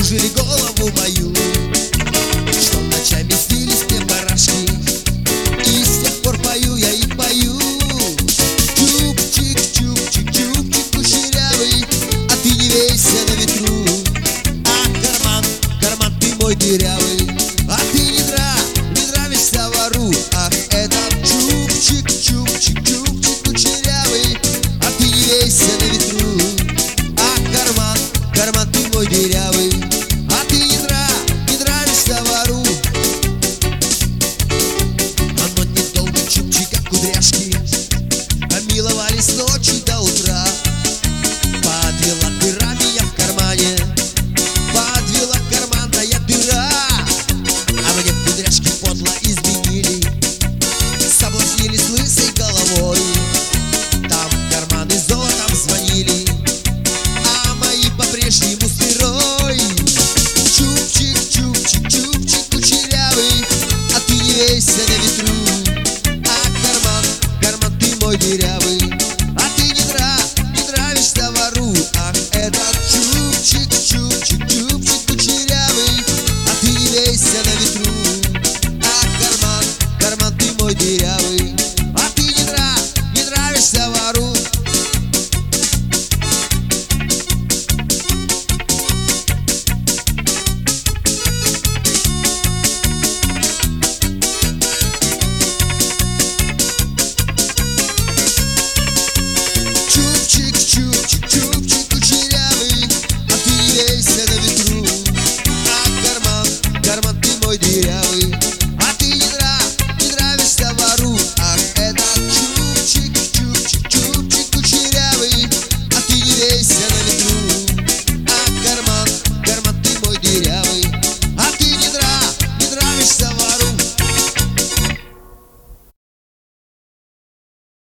кружили голову мою, что ночами снились мне барашки, и с тех пор пою я и пою. Чубчик, чубчик, чубчик кучерявый, а ты не вейся на ветру. А карман, карман ты мой дырявый, а ты не нравишься вору. Ах, этот чубчик, чубчик, чубчик кучерявый, а ты не вейся на ветру. А карман, карман ты мой дырявый, а ты не нравишься вору. Оно недолго, чубчик, как кудряшки, миловались ночи до утра. Подвела дыра меня в кармане, подвела карманная дыра. А мне кудряшки подло изменили, соблазнили с лысой головой. Там карманы золотом звонили, а мои по-прежнему с дырой.